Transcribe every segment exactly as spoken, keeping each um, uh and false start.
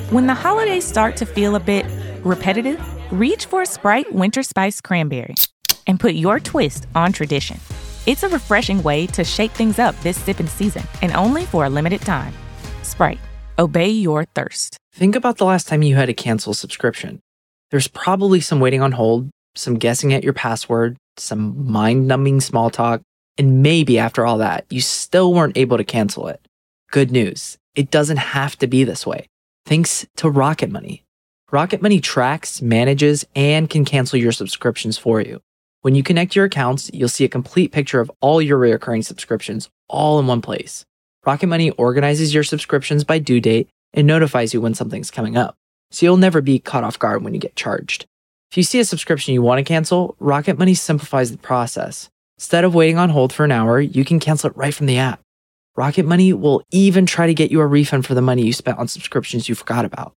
When the holidays start to feel a bit repetitive, reach for a Sprite Winter Spice Cranberry and put your twist on tradition. It's a refreshing way to shake things up this sipping season, and only for a limited time. Sprite, obey your thirst. Think about the last time you had to cancel a subscription. There's probably some waiting on hold, some guessing at your password, some mind-numbing small talk, and maybe after all that, you still weren't able to cancel it. Good news, it doesn't have to be this way. Thanks to Rocket Money. Rocket Money tracks, manages, and can cancel your subscriptions for you. When you connect your accounts, you'll see a complete picture of all your recurring subscriptions all in one place. Rocket Money organizes your subscriptions by due date and notifies you when something's coming up, so you'll never be caught off guard when you get charged. If you see a subscription you want to cancel, Rocket Money simplifies the process. Instead of waiting on hold for an hour, you can cancel it right from the app. Rocket Money will even try to get you a refund for the money you spent on subscriptions you forgot about.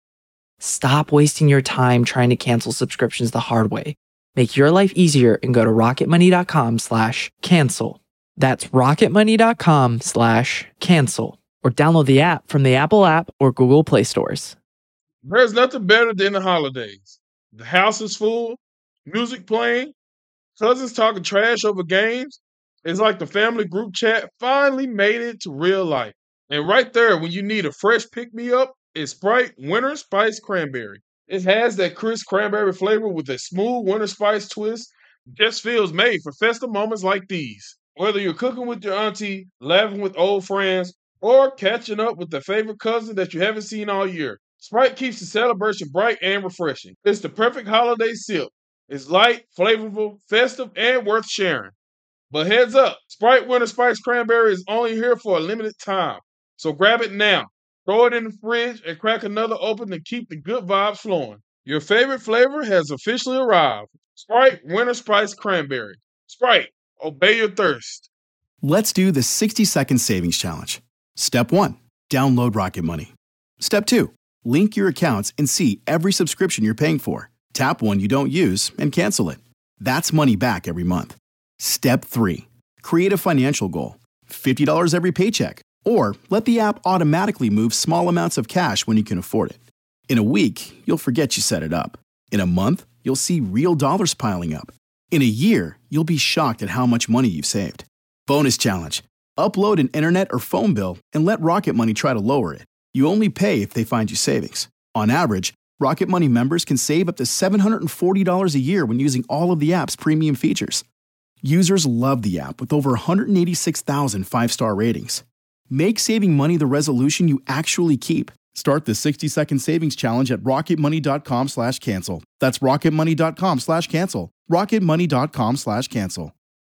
Stop wasting your time trying to cancel subscriptions the hard way. Make your life easier and go to rocketmoney.com slash cancel. That's rocketmoney.com slash cancel. Or download the app from the Apple app or Google Play stores. There's nothing better than the holidays. The house is full, music playing, cousins talking trash over games. It's like the family group chat finally made it to real life. And right there, when you need a fresh pick-me-up, is Sprite Winter Spice Cranberry. It has that crisp cranberry flavor with a smooth winter spice twist. Just feels made for festive moments like these. Whether you're cooking with your auntie, laughing with old friends, or catching up with the favorite cousin that you haven't seen all year, Sprite keeps the celebration bright and refreshing. It's the perfect holiday sip. It's light, flavorful, festive, and worth sharing. But heads up, Sprite Winter Spice Cranberry is only here for a limited time. So grab it now. Throw it in the fridge and crack another open to keep the good vibes flowing. Your favorite flavor has officially arrived. Sprite Winter Spice Cranberry. Sprite, obey your thirst. Let's do the sixty second savings challenge. Step one, download Rocket Money. Step two, link your accounts and see every subscription you're paying for. Tap one you don't use and cancel it. That's money back every month. Step three, create a financial goal. fifty dollars every paycheck. Or let the app automatically move small amounts of cash when you can afford it. In a week, you'll forget you set it up. In a month, you'll see real dollars piling up. In a year, you'll be shocked at how much money you've saved. Bonus challenge. Upload an internet or phone bill and let Rocket Money try to lower it. You only pay if they find you savings. On average, Rocket Money members can save up to seven hundred forty dollars a year when using all of the app's premium features. Users love the app with over one hundred eighty-six thousand five-star ratings. Make saving money the resolution you actually keep. Start the sixty second savings challenge at rocketmoney.com slash cancel. That's rocketmoney.com slash cancel. rocketmoney.com slash cancel.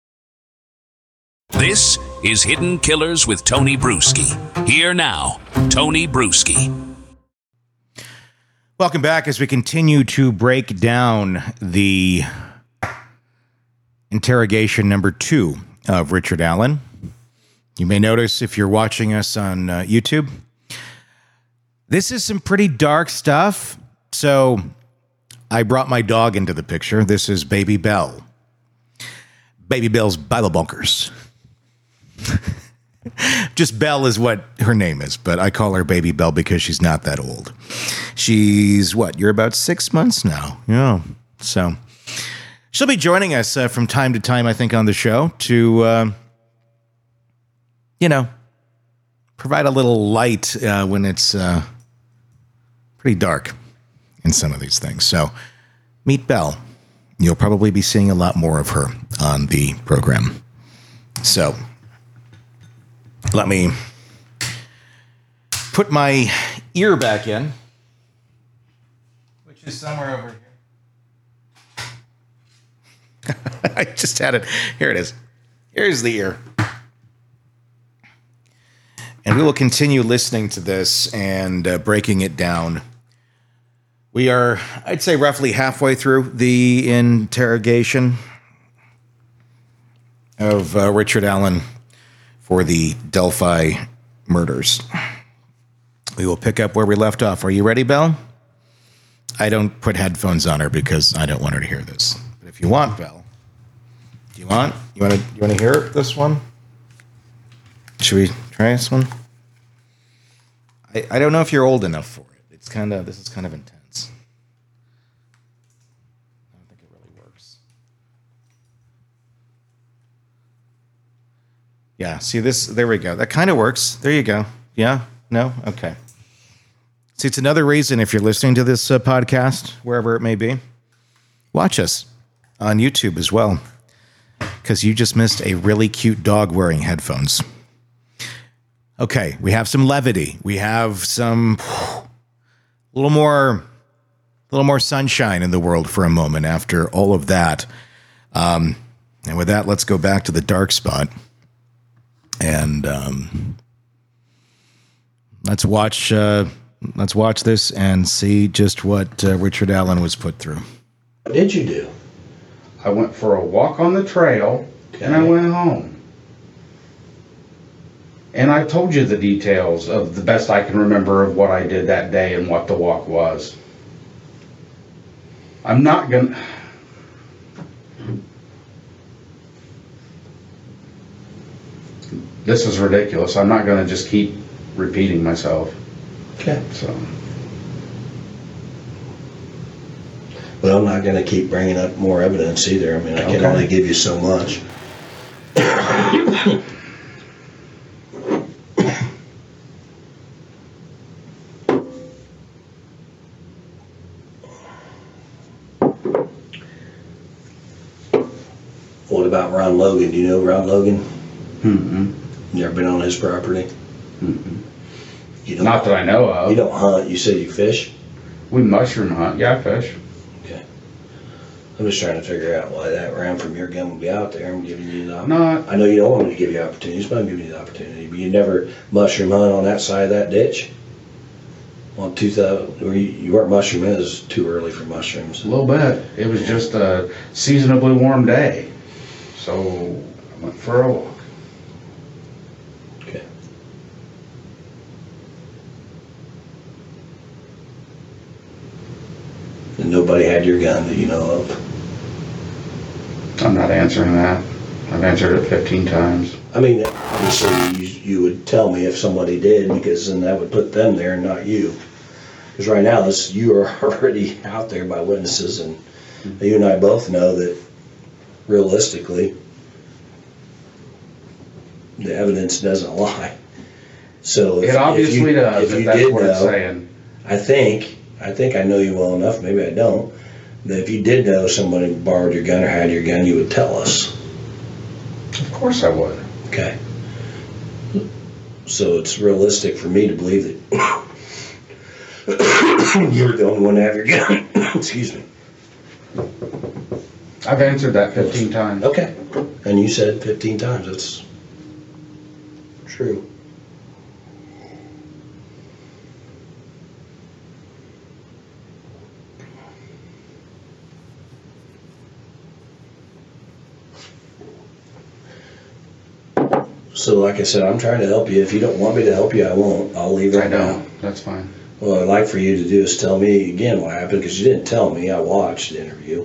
This is Hidden Killers with Tony Bruschi. Here now, Tony Bruschi. Welcome back as we continue to break down the interrogation number two of Richard Allen. You may notice if you're watching us on uh, YouTube, this is some pretty dark stuff. So I brought my dog into the picture. This is Baby Bell. Baby Bell's Bible Bunkers. Just Belle is what her name is, but I call her Baby Bell because she's not that old. She's what? You're about six months now. Yeah. So she'll be joining us uh, from time to time, I think, on the show to, uh, you know, provide a little light uh, when it's uh, pretty dark in some of these things. So meet Belle. You'll probably be seeing a lot more of her on the program. So let me put my ear back in, which is somewhere over here. I just had it. Here it is. Here's the ear. And we will continue listening to this and uh, breaking it down. We are, I'd say, roughly halfway through the interrogation of uh, Richard Allen for the Delphi murders. We will pick up where we left off. Are you ready, Belle? I don't put headphones on her because I don't want her to hear this. But if you want, Belle, do you want? You want to? You want to hear this one? Should we try this one? I, I don't know if you're old enough for it. It's kind of, this is kind of intense. I don't think it really works. Yeah, see this, there we go. That kind of works. There you go. Yeah? No? Okay. See, it's another reason if you're listening to this uh, podcast, wherever it may be, watch us on YouTube as well, because you just missed a really cute dog wearing headphones. Okay, we have some levity. We have some a little more, a little more sunshine in the world for a moment after all of that. Um, and with that, let's go back to the dark spot and um, let's watch. Uh, let's watch this and see just what uh, Richard Allen was put through. What did you do? I went for a walk on the trail, okay. And I went home. And I told you the details of the best I can remember of what I did that day and what the walk was. I'm not gonna... This is ridiculous. I'm not gonna just keep repeating myself. Okay. So... But I'm not going to keep bringing up more evidence either. I mean, I can Okay. only give you so much. What about Ron Logan? Do you know Ron Logan? Mm-mm. You ever been on his property? Mm-mm. You don't, Not that I know of. You don't hunt. You said you fish? We mushroom hunt. Yeah, I fish. Okay. I'm just trying to figure out why that round from your gun will be out there. I'm giving you the opportunity. No, I know you don't want me to give you opportunities, but I'm giving you the opportunity. But you never mushroom hunt on that side of that ditch? On two thousand, or you, you weren't mushrooming, it was too early for mushrooms. a little bit. It was just a seasonably warm day. So I went for a walk. Okay. And nobody had your gun that you know of? I'm not answering that. I've answered it fifteen times. I mean, obviously, you, you would tell me if somebody did, because then that would put them there and not you. Because right now, this you are already out there by witnesses, and you and I both know that realistically, the evidence doesn't lie. So if, It obviously if you, does, if if you that's did what it's know, saying. I think, I think I know you well enough, maybe I don't, that if you did know somebody borrowed your gun or had your gun, you would tell us. Of course I would. Okay. So it's realistic for me to believe that you're the only one to have your gun. Excuse me. I've answered that fifteen times. Okay. And you said fifteen times. That's true. So like I said, I'm trying to help you. If you don't want me to help you, I won't. I'll leave it I now. don't. That's fine. What I'd like for you to do is tell me again what happened, because you didn't tell me. I watched the interview.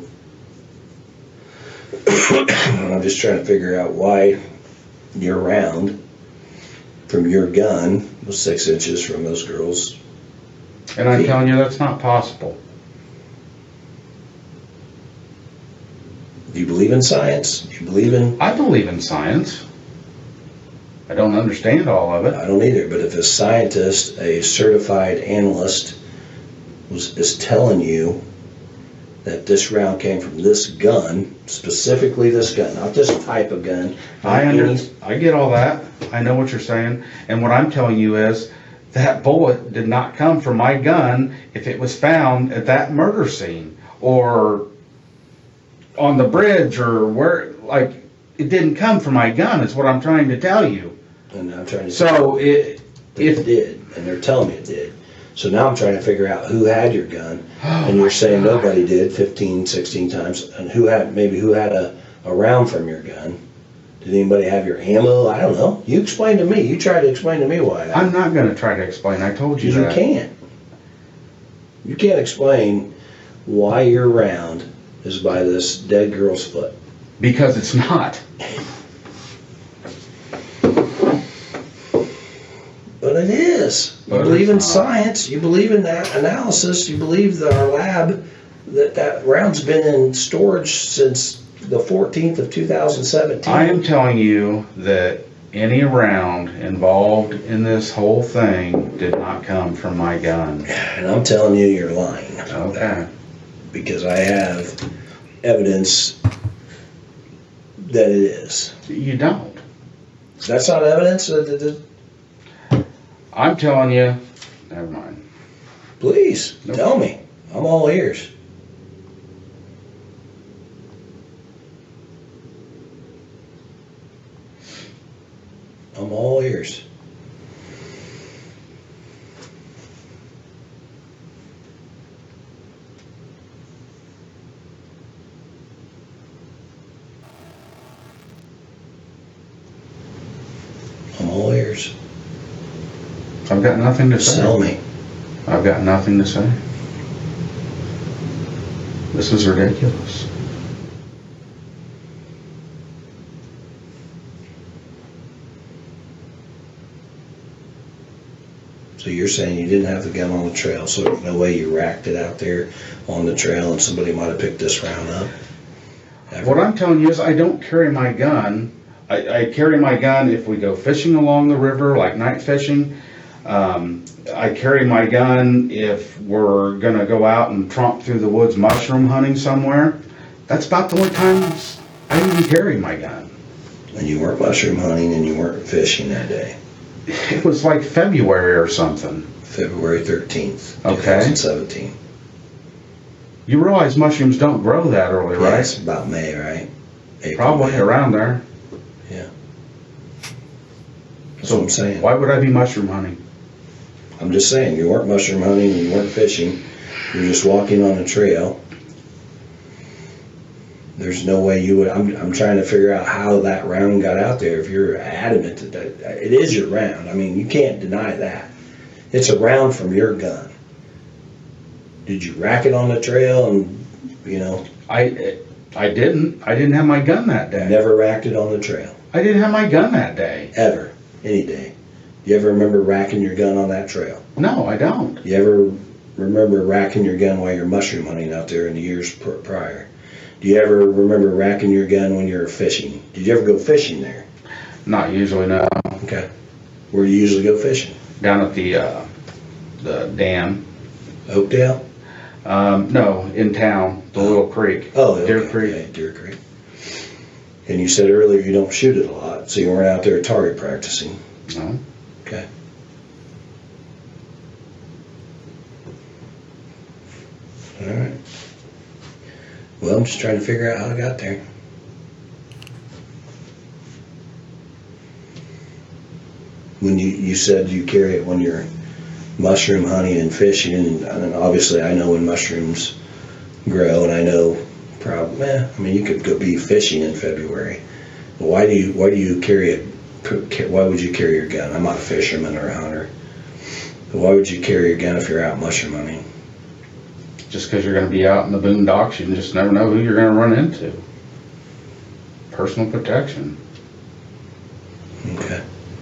And I'm just trying to figure out why your round from your gun was six inches from those girls. And I'm telling you, that's not possible. Do you believe in science? Do you believe in... I believe in science. I don't understand all of it. I don't either, but if a scientist, a certified analyst, was is telling you that this round came from this gun, specifically this gun, not this type of gun. I any- under, I get all that. I know what you're saying. And what I'm telling you is that bullet did not come from my gun if it was found at that murder scene or on the bridge or where, like, it didn't come from my gun is what I'm trying to tell you. And I'm trying to So it, if it if did, and they're telling me it did. So now I'm trying to figure out who had your gun, Oh and you're saying God. nobody did, fifteen, sixteen times, and who had, maybe who had a, a round from your gun. Did anybody have your ammo? I don't know. You explain to me. You try to explain to me why. I'm not going to try to explain. I told you You that. can't. You can't explain why your round is by this dead girl's foot. Because it's not. But it is. is. You But believe it's in not. science. You believe in that analysis. You believe that our lab, that that round's been in storage since the fourteenth of two thousand seventeen. I am telling you that any round involved in this whole thing did not come from my gun. And I'm telling you, you're lying. Okay. Because I have evidence that it is. You don't. That's not evidence? That, that, that, I'm telling you, never mind. please, Nope. tell me. I'm all ears. I'm all ears. I'm all ears. I've got nothing to say. Tell me. I've got nothing to say. This is ridiculous. So you're saying you didn't have the gun on the trail, so there's no way you racked it out there on the trail and somebody might have picked this round up? Ever? What I'm telling you is I don't carry my gun. I, I carry my gun if we go fishing along the river, like night fishing. Um, I carry my gun if we're going to go out and tromp through the woods mushroom hunting somewhere. That's about the only times I even carry my gun. And you weren't mushroom hunting and you weren't fishing that day. It was like February or something. February thirteenth, Okay. twenty seventeen. You realize mushrooms don't grow that early, Yeah, right? it's about May, right? April, Probably May. around there. Yeah. That's So what I'm saying. why would I be mushroom hunting? I'm just saying, you weren't mushroom hunting and you weren't fishing. You're just walking on a trail. There's no way you would. I'm, I'm trying to figure out how that round got out there. If you're adamant that, that it is your round, I mean, you can't deny that. It's a round from your gun. Did you rack it on the trail and, you know, I I didn't. I didn't have my gun that day. never racked it on the trail? I didn't have my gun that day. Ever. Any day. Do you ever remember racking your gun on that trail? No, I don't. You ever remember racking your gun while you're mushroom hunting out there in the years pr- prior? Do you ever remember racking your gun when you were fishing? Did you ever go fishing there? Not usually, no. Okay. Where do you usually go fishing? Down at the uh, the dam. Oakdale? Um, no, in town, the little creek. Oh, okay. Deer Creek. Okay, Deer Creek. And you said earlier you don't shoot it a lot, so you weren't out there target practicing. No. Okay. All right. Well, I'm just trying to figure out how I got there. When you, you said you carry it when you're mushroom hunting and fishing, and, and obviously I know when mushrooms grow, and I know probably, eh, I mean, you could go be fishing in February. But why do you why do you carry it? Why would you carry your gun? I'm not a fisherman or a hunter. But why would you carry your gun if you're out mushroom hunting? Just because you're going to be out in the boondocks, you just never know who you're going to run into. Personal protection. Okay.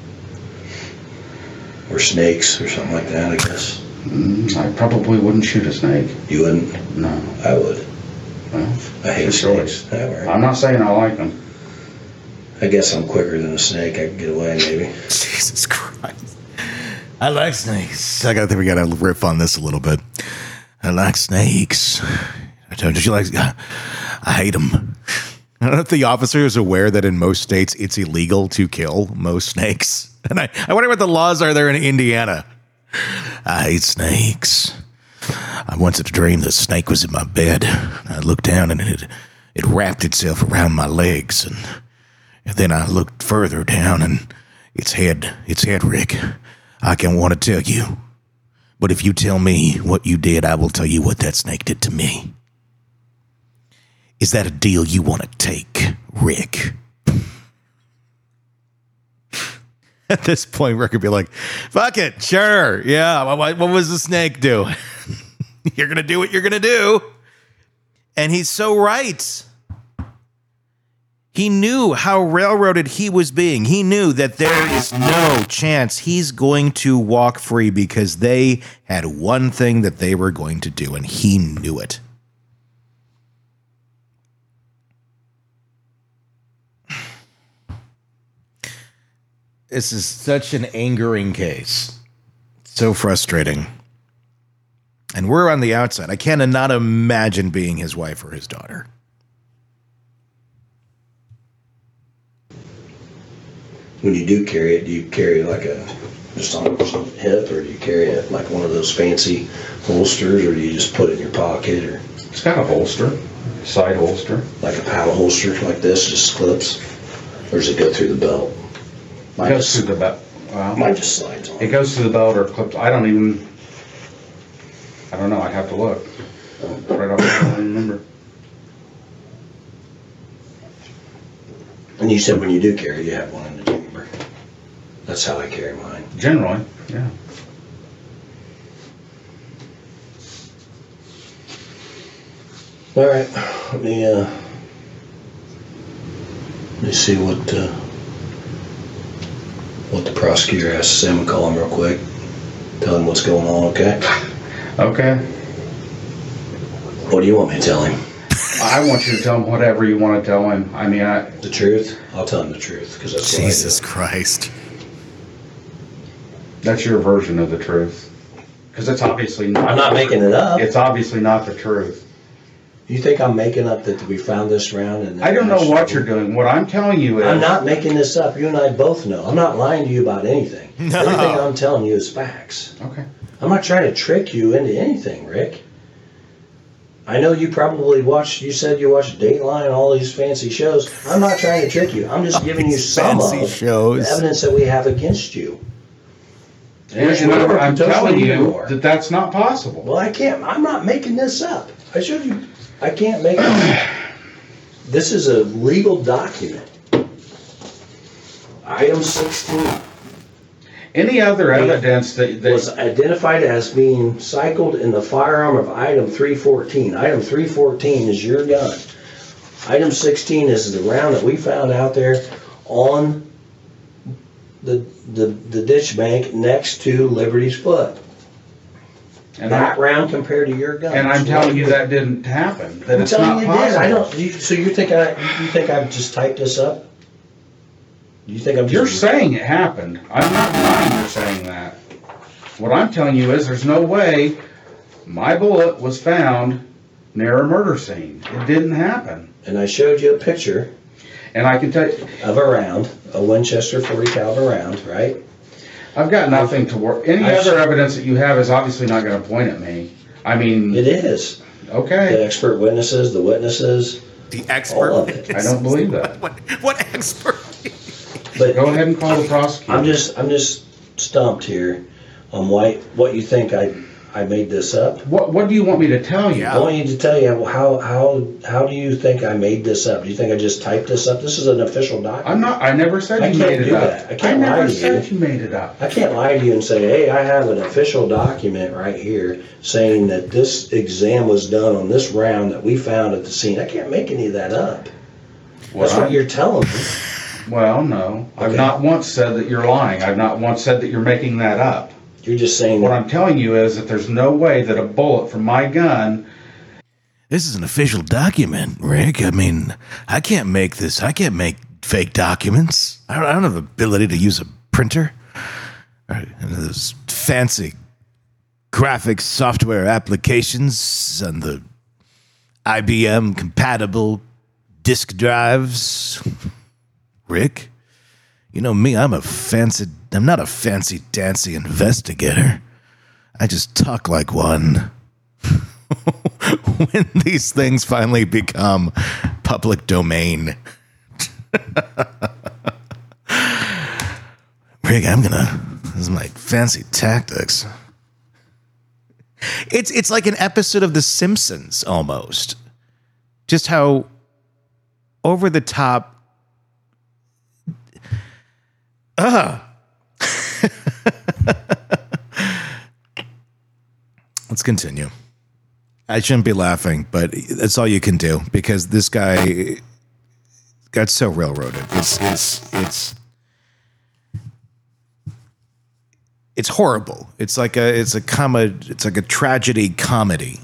Or snakes or something like that, I guess. Mm, I probably wouldn't shoot a snake. You wouldn't? No. I would. Well, I hate it's your snakes. choice. All right. I'm not saying I like them. I guess I'm quicker than a snake. I can get away, maybe. Jesus Christ. I like snakes. I got think we got to riff on this a little bit. I like snakes. I told you, you like. I hate them. I don't know if the officer is aware that in most states it's illegal to kill most snakes. And I, I wonder what the laws are there in Indiana. I hate snakes. I once had a dream that a snake was in my bed. I looked down and it it wrapped itself around my legs. And, and then I looked further down and its head, its head, Rick, I can want to tell you. But if you tell me what you did, I will tell you what that snake did to me. Is that a deal you want to take, Rick? At this point, Rick would be like, fuck it, sure, yeah, what, what was the snake do? You're going to do what you're going to do. And he's so right. He knew how railroaded he was being. He knew that there is no chance he's going to walk free because they had one thing that they were going to do, and he knew it. This is such an angering case. So frustrating. And we're on the outside. I cannot imagine being his wife or his daughter. When you do carry it, do you carry it like a just on a hip, or do you carry it like one of those fancy holsters, or do you just put it in your pocket, or It's got a holster, side holster. like a paddle holster like this, just clips, or does it go through the belt? It Mine goes just, through the belt. Well, mine just slides on. it goes through the belt or clips. I don't even. I don't know. I'd have to look. Right off, I don't remember. And you said when you do carry, you have one in the chamber. That's how I carry mine. Generally, yeah. All right, let me uh, let me see what uh, what the prosecutor has to say. I'm gonna call him real quick. Tell him what's going on. Okay. Okay. What do you want me to tell him? I want you to tell him whatever you want to tell him. I mean, I. The truth? I'll tell him the truth because that's Jesus what I do. Christ. That's your version of the truth. Because it's obviously not. I'm not making it up. It's obviously not the truth. You think I'm making up that we found this round? And I don't know what you're doing. What I'm telling you is. I'm not making this up. You and I both know. I'm not lying to you about anything. No. Everything I'm telling you is facts. Okay. I'm not trying to trick you into anything, Rick. I know you probably watched, you said you watched Dateline and all these fancy shows. I'm not trying to trick you. I'm just giving you some fancy of shows. the evidence that we have against you. And, Which and I'm, we're I'm totally telling you ignore. that that's not possible. Well, I can't, I'm not making this up. I showed you, I can't make it up. This is a legal document. Item sixteen. Any other evidence that, was that identified as being cycled in the firearm of item three fourteen. Item three fourteen is your gun. Item sixteen is the round that we found out there on the the, the ditch bank next to Liberty's foot. and, That I, round compared to your gun. and I'm telling you that didn't happen. That I'm it's telling not you possible. it did. I don't. You, so you think I? You think I've just typed this up? You think I'm just? You're saying it happened. I'm not denying you're saying that. What I'm telling you is there's no way my bullet was found near a murder scene. It didn't happen. And I showed you a picture And I can tell you, of a round, a Winchester forty caliber round, right? I've got nothing to work. Any I've- other evidence that you have is obviously not going to point at me. I mean, It is. The okay. expert witnesses, the witnesses, The expert. all of it. I don't believe that. What, what expert? But Go ahead and call the prosecutor. I'm just, I'm just stumped here on why, what you think I, I made this up. What What do you want me to tell you? I want you to tell you how, how, how do you think I made this up? Do you think I just typed this up? This is an official document. I'm not. I never said I you can't made it do up. that. I can't never lie to said you. you made it up. I can't lie to you and say, hey, I have an official document right here saying that this exam was done on this round that we found at the scene. I can't make any of that up. Well, That's what I- you're telling me. Well, no. I've Okay. not once said that you're lying. I've not once said that you're making that up. You're just saying What that. I'm telling you is that there's no way that a bullet from my gun. This is an official document, Rick. I mean, I can't make this. I can't make fake documents. I don't, I don't have the ability to use a printer. Or those fancy graphics software applications on the I B M compatible disk drives. Rick, you know me, I'm a fancy, I'm not a fancy dancy investigator. I just talk like one. When these things finally become public domain. Rick, I'm gonna, this is my fancy tactics. It's it's like an episode of The Simpsons almost. Just how over the top. Uh. Let's continue. I shouldn't be laughing, but that's all you can do because this guy got so railroaded. It's it's it's it's horrible. It's like a it's a comedy. It's like a tragedy comedy.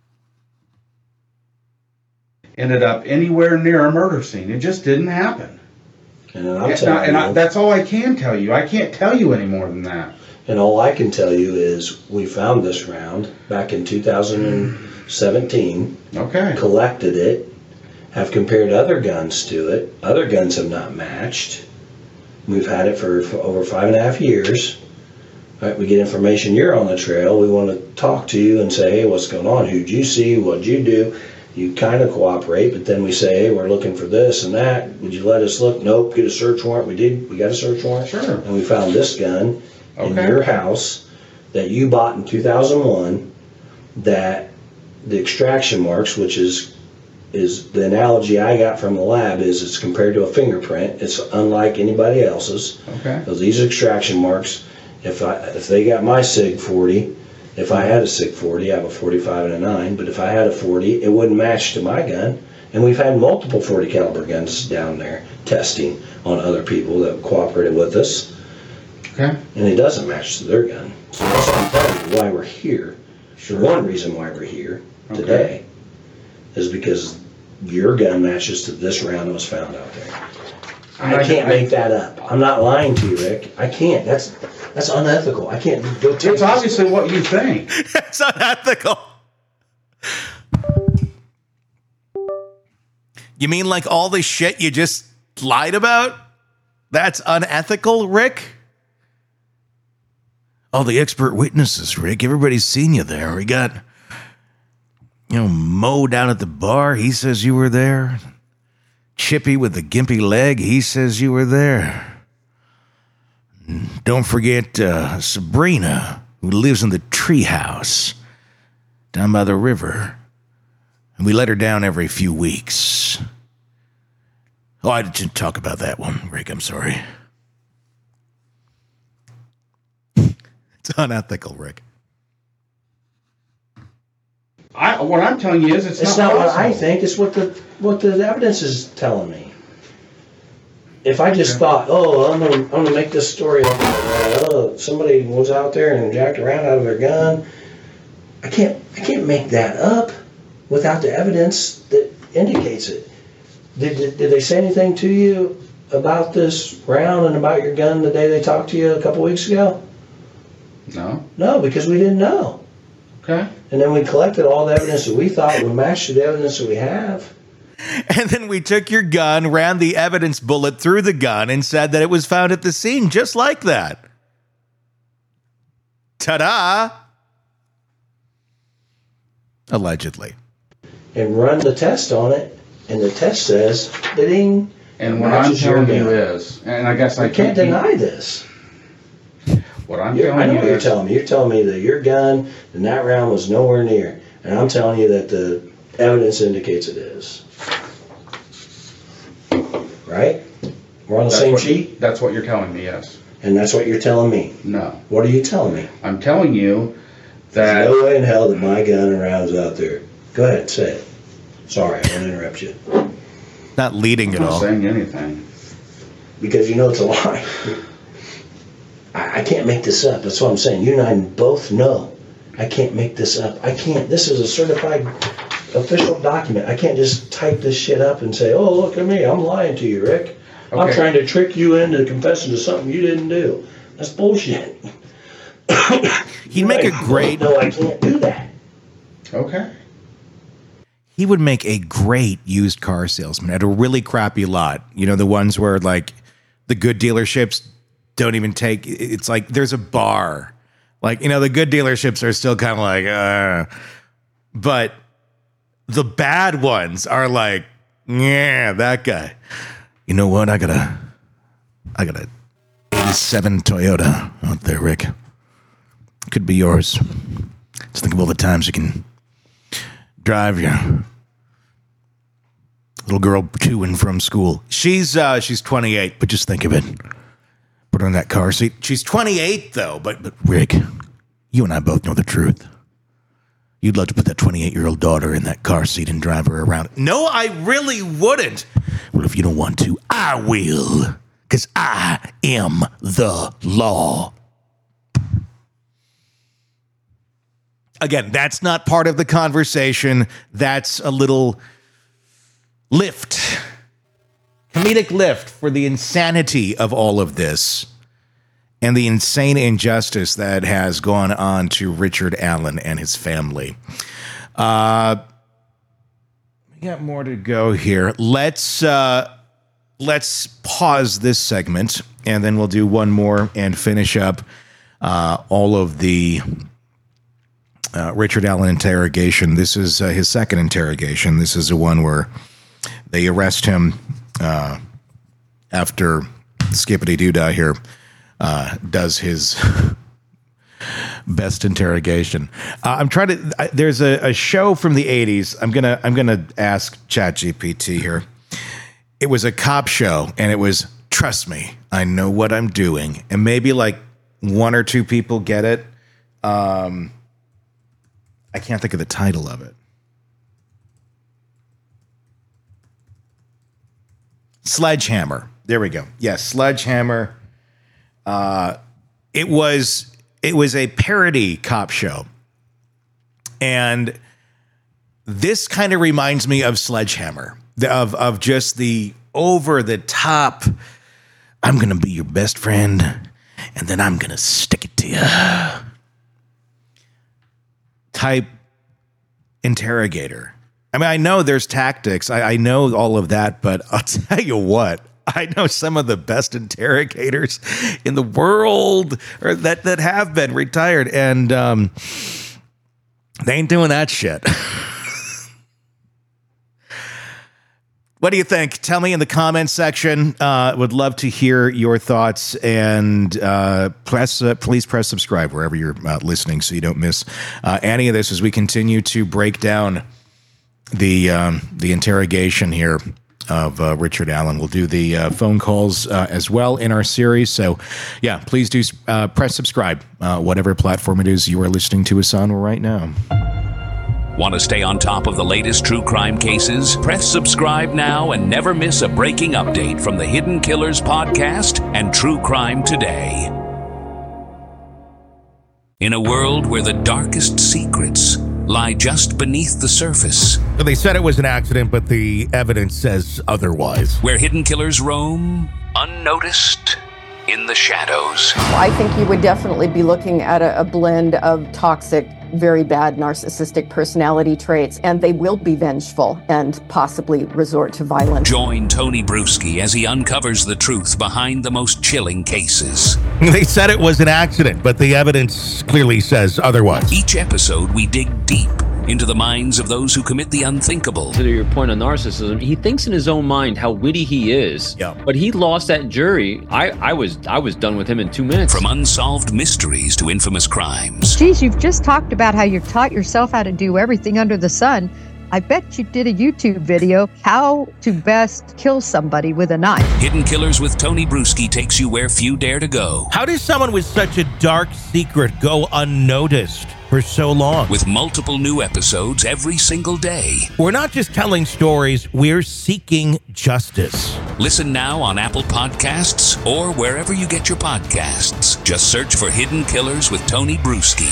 Ended up anywhere near a murder scene. It just didn't happen. And I'm And, telling I, and I, you, that's all I can tell you. I can't tell you any more than that. and all I can tell you is we found this round back in two thousand seventeen, Okay. collected it, have compared other guns to it. Other guns have not matched. We've had it for, for over five and a half years. Right, we get information, you're on the trail, we want to talk to you and say, hey, what's going on? Who'd you see? What'd you do? You kind of cooperate, but then we say, hey, we're looking for this and that. Would you let us look? Nope, get a search warrant. We did. We got a search warrant. Sure. And we found this gun in Okay. your house that you bought in two thousand one, that the extraction marks, which is is the analogy I got from the lab, is it's compared to a fingerprint. It's unlike anybody else's. Okay. Because these extraction marks, if I if they got my SIG forty, if I had a SIG forty, I have a forty-five and a nine, but if I had a forty, it wouldn't match to my gun. And we've had multiple forty caliber guns down there testing on other people that cooperated with us, Okay. and it doesn't match to their gun. So that's what I'm telling you why we're here. The one reason why we're here Okay. today is because your gun matches to this round that was found out there. I can't make that up. I'm not lying to you, Rick. I can't. That's that's unethical. I can't go take It's obviously what you think. It's unethical. You mean like all the shit you just lied about? That's unethical, Rick? All the expert witnesses, Rick. Everybody's seen you there. We got, you know, Mo down at the bar. He says you were there. Chippy with the gimpy leg. He says you were there. Don't forget uh, Sabrina, who lives in the treehouse down by the river. And we let her down every few weeks. Oh, I didn't talk about that one, Rick. I'm sorry. It's unethical, Rick. I, what I'm telling you is it's, It's not, not what possible. I think. It's what the what the evidence is telling me. If I just thought, oh, I'm gonna I'm gonna make this story up. Uh, oh, somebody was out there and jacked around out of their gun. I can't I can't make that up without the evidence that indicates it. Did, did, did they say anything to you about this round and about your gun the day they talked to you a couple weeks ago? No. No, because we didn't know. Okay. And then we collected all the evidence that we thought would match to the evidence that we have. And then we took your gun, ran the evidence bullet through the gun, and said that it was found at the scene just like that. Ta-da! Allegedly. And run the test on it, and the test says, ding. And what I'm matches your telling you gun. is, and I guess I I can't keep- deny this. What I'm You're, I telling know you what you're is, telling me. You're telling me that your gun and that round was nowhere near. And I'm telling you that the evidence indicates it is. Right? We're on the that's same what, sheet? That's what you're telling me, yes. And that's what you're telling me. No. What are you telling me? I'm telling you that There's no way in hell that my gun and round's out there. Go ahead, say it. Sorry, I won't interrupt you. Not leading I'm at not all. saying anything. Because you know it's a lie. I, I can't make this up. That's what I'm saying. You and I both know. I can't make this up. I can't. This is a certified official document. I can't just type this shit up and say, oh, look at me. I'm lying to you, Rick. I'm Okay. trying to trick you into confessing to something you didn't do. That's bullshit. He'd make a great... No, I can't do that. Okay. He would make a great used car salesman at a really crappy lot. You know, the ones where, like, the good dealerships don't even take... It's like there's a bar. Like, you know, the good dealerships are still kind of like... Uh, but the bad ones are like, yeah, that guy. You know what? I got a... I got a eighty-seven Toyota out there, Rick. Could be yours. Just think of all the times you can... drive your little girl to and from school. She's uh, she's twenty-eight, but just think of it. Put her in that car seat. She's twenty-eight, though. But, but Rick, you and I both know the truth. You'd love to put that twenty-eight-year-old daughter in that car seat and drive her around. No, I really wouldn't. Well, if you don't want to, I will, because I am the law. Again, that's not part of the conversation. That's a little lift, comedic lift for the insanity of all of this and the insane injustice that has gone on to Richard Allen and his family. Uh, we got more to go here. Let's uh, let's pause this segment, and then we'll do one more and finish up uh, all of the Uh, Richard Allen interrogation. This is uh, his second interrogation. This is the one where they arrest him uh, after Skippity Doodah here uh, does his best interrogation. Uh, I'm trying to. I, there's a, a show from the eighties. I'm gonna I'm gonna ask ChatGPT here. It was a cop show, and it was, trust me, I know what I'm doing. And maybe like one or two people get it. Um, I can't think of the title of it. Sledgehammer. There we go. Yes, Sledgehammer. Uh, it was it was a parody cop show, and this kind of reminds me of Sledgehammer, of of just the over the top. I'm gonna be your best friend, and then I'm gonna stick it to you. Type interrogator. I mean, I know there's tactics. I, I know all of that, but I'll tell you what, I know some of the best interrogators in the world, or that, that have been retired, and um, they ain't doing that shit. What do you think? Tell me in the comments section. Uh, would love to hear your thoughts, and uh, press, uh, please press subscribe wherever you're uh, listening so you don't miss uh, any of this as we continue to break down the um, the interrogation here of uh, Richard Allen. We'll do the uh, phone calls uh, as well in our series. So, yeah, please do uh, press subscribe, uh, whatever platform it is you are listening to us on right now. Want to stay on top of the latest true crime cases? Press subscribe now and never miss a breaking update from the Hidden Killers podcast and True Crime Today. In a world where the darkest secrets lie just beneath the surface. They said it was an accident, but the evidence says otherwise. Where hidden killers roam, unnoticed, in the shadows. I think you would definitely be looking at a, a blend of toxic, very bad narcissistic personality traits, and they will be vengeful and possibly resort to violence. Join Tony Bruschi as he uncovers the truth behind the most chilling cases. They said it was an accident, but the evidence clearly says otherwise. Each episode, we dig deep into the minds of those who commit the unthinkable. To your point on narcissism, he thinks in his own mind how witty he is. Yeah. But he lost that jury. I, I was I was done with him in two minutes. From unsolved mysteries to infamous crimes. Geez, you've just talked about how you taught yourself how to do everything under the sun. I bet you did a YouTube video, how to best kill somebody with a knife. Hidden Killers with Tony Bruschi takes you where few dare to go. How does someone with such a dark secret go unnoticed for so long? With multiple new episodes every single day. We're not just telling stories, we're seeking justice. Listen now on Apple Podcasts or wherever you get your podcasts. Just search for Hidden Killers with Tony Bruschi.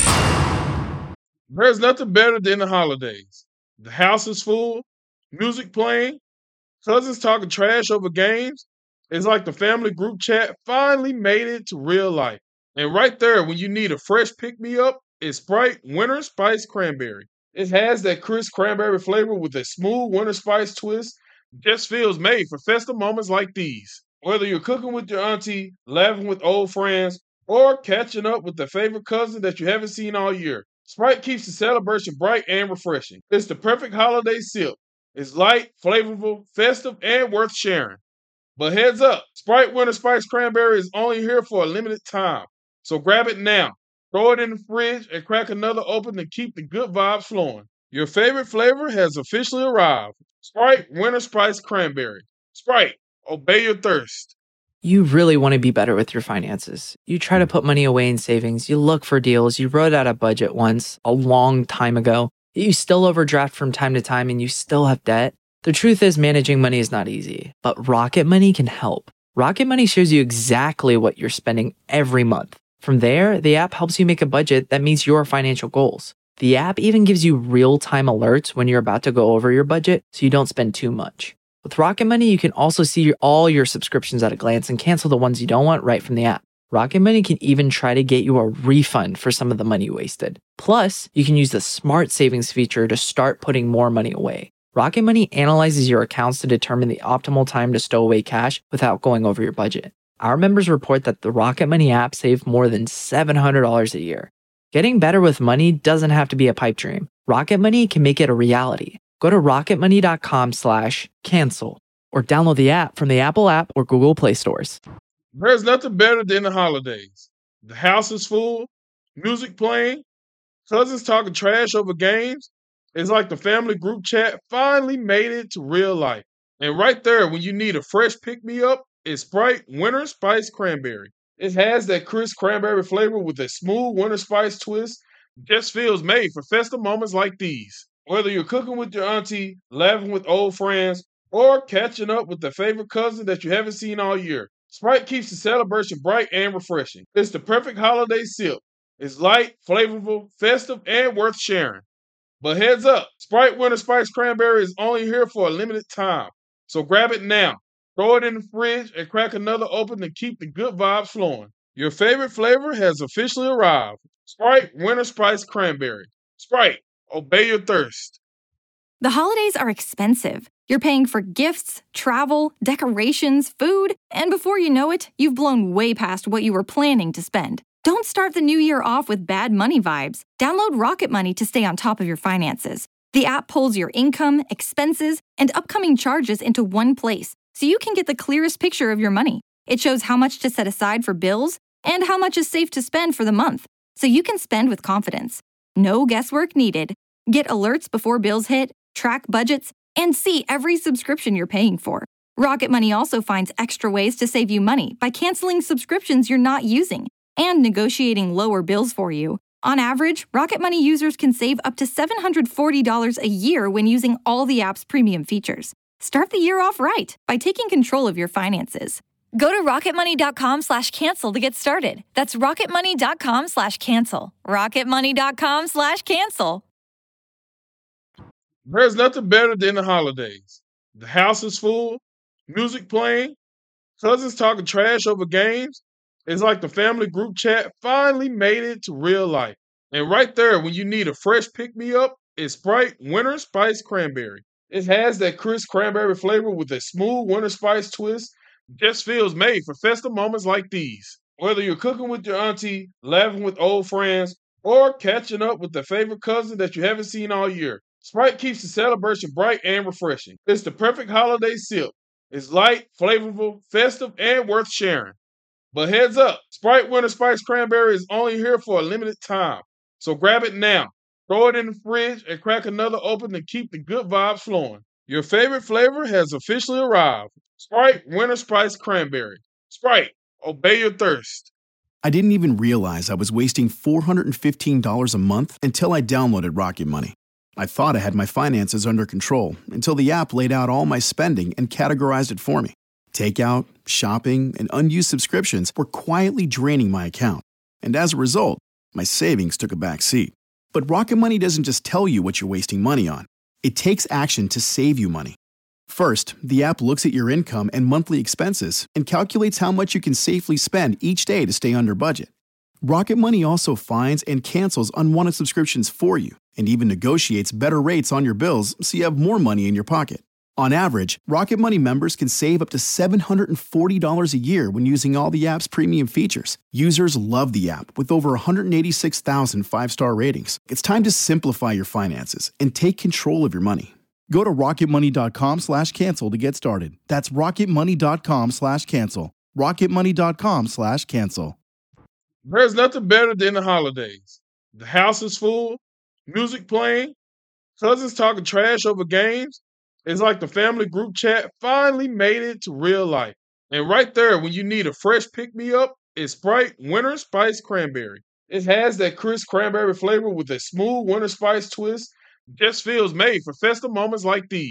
There's nothing better than the holidays. The house is full, music playing, cousins talking trash over games. It's like the family group chat finally made it to real life. And right there, when you need a fresh pick-me-up, is Sprite Winter Spice Cranberry. It has that crisp cranberry flavor with a smooth winter spice twist. Just feels made for festive moments like these. Whether you're cooking with your auntie, laughing with old friends, or catching up with the favorite cousin that you haven't seen all year, Sprite keeps the celebration bright and refreshing. It's the perfect holiday sip. It's light, flavorful, festive, and worth sharing. But heads up, Sprite Winter Spice Cranberry is only here for a limited time. So grab it now. Throw it in the fridge and crack another open to keep the good vibes flowing. Your favorite flavor has officially arrived. Sprite Winter Spice Cranberry. Sprite, obey your thirst. You really want to be better with your finances. You try to put money away in savings. You look for deals. You wrote out a budget once a long time ago. You still overdraft from time to time and you still have debt. The truth is, managing money is not easy, but Rocket Money can help. Rocket Money shows you exactly what you're spending every month. From there, the app helps you make a budget that meets your financial goals. The app even gives you real-time alerts when you're about to go over your budget so you don't spend too much. With Rocket Money, you can also see all your subscriptions at a glance and cancel the ones you don't want right from the app. Rocket Money can even try to get you a refund for some of the money you wasted. Plus, you can use the Smart Savings feature to start putting more money away. Rocket Money analyzes your accounts to determine the optimal time to stow away cash without going over your budget. Our members report that the Rocket Money app saved more than seven hundred dollars a year. Getting better with money doesn't have to be a pipe dream. Rocket Money can make it a reality. Go to rocketmoney.com slash cancel or download the app from the Apple app or Google Play stores. There's nothing better than the holidays. The house is full, music playing, cousins talking trash over games. It's like the family group chat finally made it to real life. And right there, when you need a fresh pick-me-up, is Sprite Winter Spice Cranberry. It has that crisp cranberry flavor with a smooth winter spice twist. Just feels made for festive moments like these. Whether you're cooking with your auntie, laughing with old friends, or catching up with the favorite cousin that you haven't seen all year, Sprite keeps the celebration bright and refreshing. It's the perfect holiday sip. It's light, flavorful, festive, and worth sharing. But heads up, Sprite Winter Spice Cranberry is only here for a limited time. So grab it now, throw it in the fridge, and crack another open to keep the good vibes flowing. Your favorite flavor has officially arrived. Sprite Winter Spice Cranberry. Sprite, obey your thirst. The holidays are expensive. You're paying for gifts, travel, decorations, food, and before you know it, you've blown way past what you were planning to spend. Don't start the new year off with bad money vibes. Download Rocket Money to stay on top of your finances. The app pulls your income, expenses, and upcoming charges into one place, so you can get the clearest picture of your money. It shows how much to set aside for bills and how much is safe to spend for the month, so you can spend with confidence. No guesswork needed. Get alerts before bills hit, track budgets, and see every subscription you're paying for. Rocket Money also finds extra ways to save you money by canceling subscriptions you're not using and negotiating lower bills for you. On average, Rocket Money users can save up to seven hundred forty dollars a year when using all the app's premium features. Start the year off right by taking control of your finances. Go to rocketmoney.com slash cancel to get started. That's rocketmoney.com slash cancel. rocketmoney.com slash cancel. There's nothing better than the holidays. The house is full, music playing, cousins talking trash over games. It's like the family group chat finally made it to real life. And right there, when you need a fresh pick-me-up, is Sprite Winter Spice Cranberry. It has that crisp cranberry flavor with a smooth winter spice twist. Just feels made for festive moments like these. Whether you're cooking with your auntie, laughing with old friends, or catching up with the favorite cousin that you haven't seen all year, Sprite keeps the celebration bright and refreshing. It's the perfect holiday sip. It's light, flavorful, festive, and worth sharing. But heads up, Sprite Winter Spice Cranberry is only here for a limited time. So grab it now, throw it in the fridge, and crack another open to keep the good vibes flowing. Your favorite flavor has officially arrived. Sprite Winter Spice Cranberry. Sprite, obey your thirst. I didn't even realize I was wasting four hundred fifteen dollars a month until I downloaded Rocket Money. I thought I had my finances under control until the app laid out all my spending and categorized it for me. Takeout, shopping, and unused subscriptions were quietly draining my account. And as a result, my savings took a back seat. But Rocket Money doesn't just tell you what you're wasting money on. It takes action to save you money. First, the app looks at your income and monthly expenses and calculates how much you can safely spend each day to stay under budget. Rocket Money also finds and cancels unwanted subscriptions for you and even negotiates better rates on your bills so you have more money in your pocket. On average, Rocket Money members can save up to seven hundred forty dollars a year when using all the app's premium features. Users love the app with over one hundred eighty-six thousand five-star ratings. It's time to simplify your finances and take control of your money. Go to rocketmoney.com slash cancel to get started. That's rocketmoney.com slash cancel. rocketmoney.com slash cancel. There's nothing better than the holidays. The house is full, music playing, cousins talking trash over games. It's like the family group chat finally made it to real life. And right there, when you need a fresh pick-me-up, is Sprite Winter Spice Cranberry. It has that crisp cranberry flavor with a smooth winter spice twist. Just feels made for festive moments like these.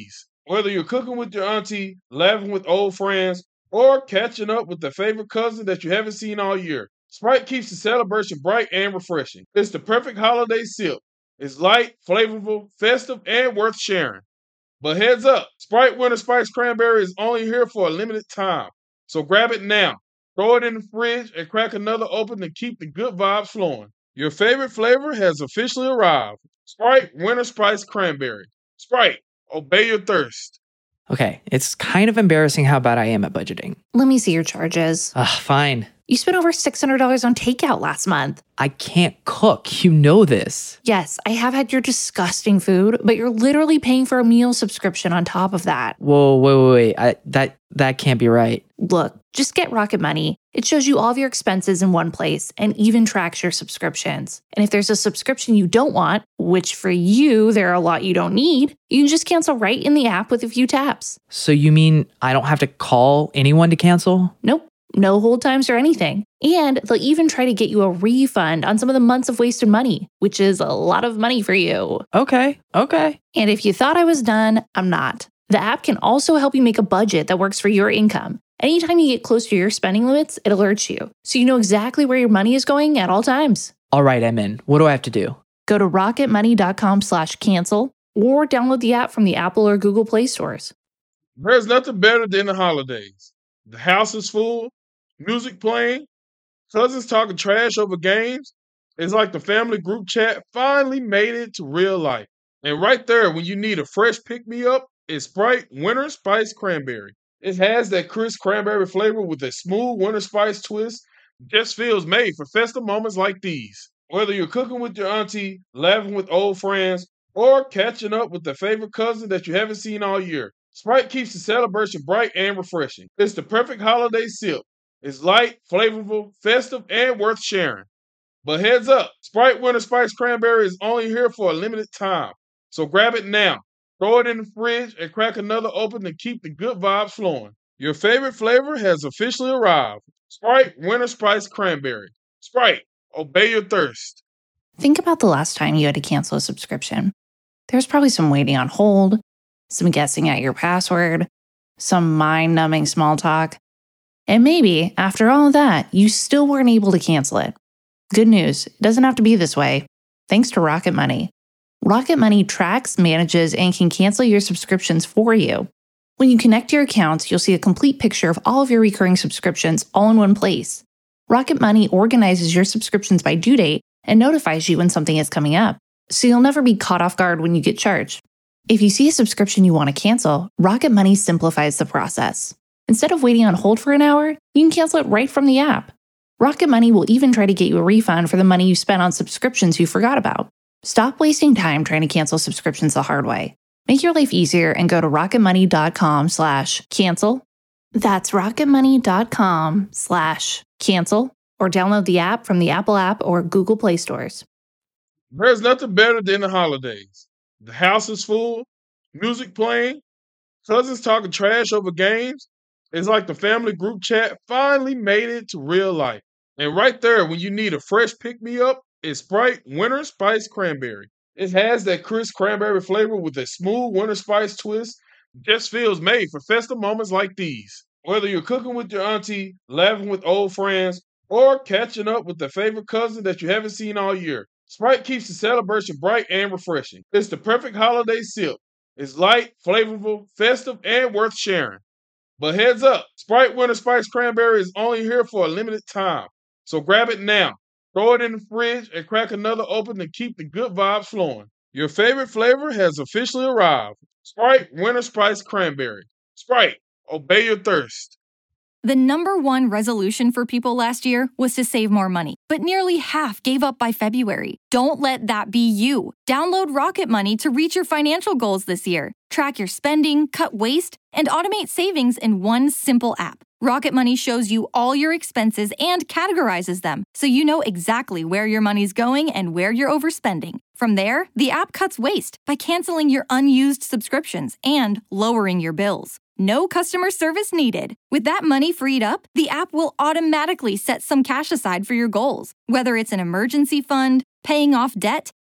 Whether you're cooking with your auntie, laughing with old friends, or catching up with the favorite cousin that you haven't seen all year, Sprite keeps the celebration bright and refreshing. It's the perfect holiday sip. It's light, flavorful, festive, and worth sharing. But heads up, Sprite Winter Spice Cranberry is only here for a limited time. So grab it now, throw it in the fridge, and crack another open to keep the good vibes flowing. Your favorite flavor has officially arrived. Sprite Winter Spice Cranberry. Sprite, obey your thirst. Okay, it's kind of embarrassing how bad I am at budgeting. Let me see your charges. Ugh, fine. You spent over six hundred dollars on takeout last month. I can't cook. You know this. Yes, I have had your disgusting food, but you're literally paying for a meal subscription on top of that. Whoa, wait, wait, wait. I, that, that can't be right. Look, just get Rocket Money. It shows you all of your expenses in one place and even tracks your subscriptions. And if there's a subscription you don't want, which for you, there are a lot you don't need, you can just cancel right in the app with a few taps. So you mean I don't have to call anyone to cancel? Nope. No hold times or anything. And they'll even try to get you a refund on some of the months of wasted money, which is a lot of money for you. Okay, okay. And if you thought I was done, I'm not. The app can also help you make a budget that works for your income. Anytime you get close to your spending limits, it alerts you, so you know exactly where your money is going at all times. All right, I'm in. What do I have to do? Go to rocketmoney.com slash cancel or download the app from the Apple or Google Play stores. There's nothing better than the holidays. The house is full, music playing, cousins talking trash over games. It's like the family group chat finally made it to real life. And right there, when you need a fresh pick-me-up, is Sprite Winter Spice Cranberry. It has that crisp cranberry flavor with a smooth winter spice twist. Just feels made for festive moments like these. Whether you're cooking with your auntie, laughing with old friends, or catching up with the favorite cousin that you haven't seen all year, Sprite keeps the celebration bright and refreshing. It's the perfect holiday sip. It's light, flavorful, festive, and worth sharing. But heads up, Sprite Winter Spice Cranberry is only here for a limited time. So grab it now, throw it in the fridge, and crack another open to keep the good vibes flowing. Your favorite flavor has officially arrived. Sprite Winter Spice Cranberry. Sprite, obey your thirst. Think about the last time you had to cancel a subscription. There's probably some waiting on hold, some guessing at your password, some mind-numbing small talk. And maybe, after all of that, you still weren't able to cancel it. Good news, it doesn't have to be this way. Thanks to Rocket Money. Rocket Money tracks, manages, and can cancel your subscriptions for you. When you connect your accounts, you'll see a complete picture of all of your recurring subscriptions all in one place. Rocket Money organizes your subscriptions by due date and notifies you when something is coming up, so you'll never be caught off guard when you get charged. If you see a subscription you want to cancel, Rocket Money simplifies the process. Instead of waiting on hold for an hour, you can cancel it right from the app. Rocket Money will even try to get you a refund for the money you spent on subscriptions you forgot about. Stop wasting time trying to cancel subscriptions the hard way. Make your life easier and go to rocketmoney.com slash cancel. That's rocketmoney.com slash cancel or download the app from the Apple app or Google Play stores. There's nothing better than the holidays. The house is full, music playing, cousins talking trash over games. It's like the family group chat finally made it to real life. And right there, when you need a fresh pick-me-up, is Sprite Winter Spice Cranberry. It has that crisp cranberry flavor with a smooth winter spice twist. Just feels made for festive moments like these. Whether you're cooking with your auntie, laughing with old friends, or catching up with the favorite cousin that you haven't seen all year, Sprite keeps the celebration bright and refreshing. It's the perfect holiday sip. It's light, flavorful, festive, and worth sharing. But heads up, Sprite Winter Spice Cranberry is only here for a limited time. So grab it now, throw it in the fridge, and crack another open to keep the good vibes flowing. Your favorite flavor has officially arrived. Sprite Winter Spice Cranberry. Sprite, obey your thirst. The number one resolution for people last year was to save more money, but nearly half gave up by February. Don't let that be you. Download Rocket Money to reach your financial goals this year. Track your spending, cut waste, and automate savings in one simple app. Rocket Money shows you all your expenses and categorizes them, so you know exactly where your money's going and where you're overspending. From there, the app cuts waste by canceling your unused subscriptions and lowering your bills. No customer service needed. With that money freed up, the app will automatically set some cash aside for your goals, whether it's an emergency fund, paying off debt,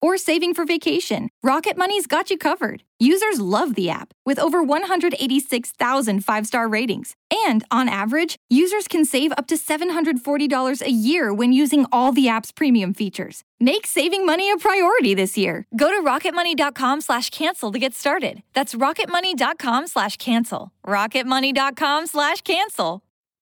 or saving for vacation, Rocket Money's got you covered. Users love the app with over one hundred eighty-six thousand five-star ratings. And on average, users can save up to seven hundred forty dollars a year when using all the app's premium features. Make saving money a priority this year. Go to rocketmoney.com slash cancel to get started. That's rocketmoney.com slash cancel. rocketmoney.com slash cancel.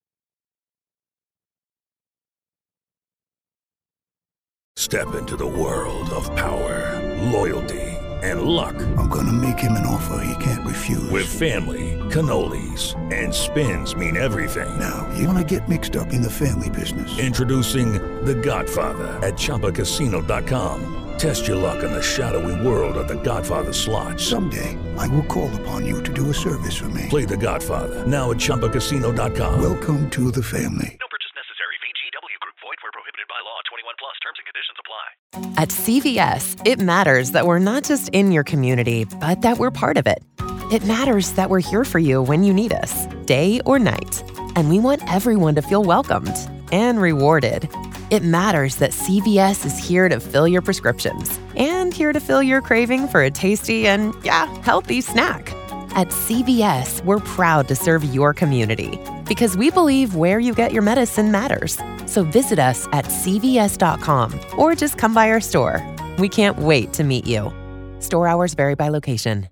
Step into the world of power, loyalty, and luck. I'm gonna make him an offer he can't refuse. With family, cannolis, and spins mean everything. Now, you wanna get mixed up in the family business. Introducing The Godfather at Chumba Casino dot com. Test your luck in the shadowy world of The Godfather slot. Someday, I will call upon you to do a service for me. Play The Godfather now at Chumba Casino dot com. Welcome to the family. No purchase necessary. V G W Group. Void where prohibited by law. twenty-one plus. Terms and conditions apply. At C V S, it matters that we're not just in your community, but that we're part of it. It matters that we're here for you when you need us, day or night. And we want everyone to feel welcomed and rewarded. It matters that C V S is here to fill your prescriptions and here to fill your craving for a tasty and, yeah, healthy snack. At C V S, we're proud to serve your community because we believe where you get your medicine matters. So visit us at C V S dot com or just come by our store. We can't wait to meet you. Store hours vary by location.